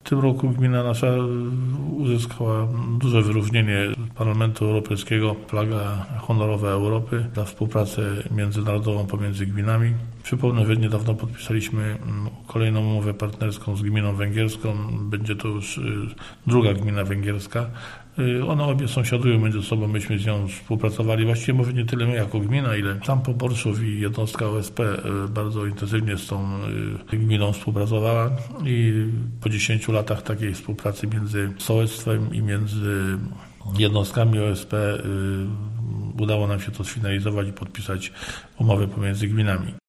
W tym roku gmina nasza uzyskała duże wyróżnienie Parlamentu Europejskiego, flaga honorowa Europy za współpracę międzynarodową pomiędzy gminami. Przypomnę, że niedawno podpisaliśmy kolejną umowę partnerską z gminą węgierską. Będzie to już druga gmina węgierska. One obie sąsiadują między sobą, myśmy z nią współpracowali. Właściwie może nie tyle my jako gmina, ile sam Poborczów i jednostka OSP bardzo intensywnie z tą gminą współpracowała i po 10 latach takiej współpracy między sołectwem i między jednostkami OSP udało nam się to sfinalizować i podpisać umowę pomiędzy gminami.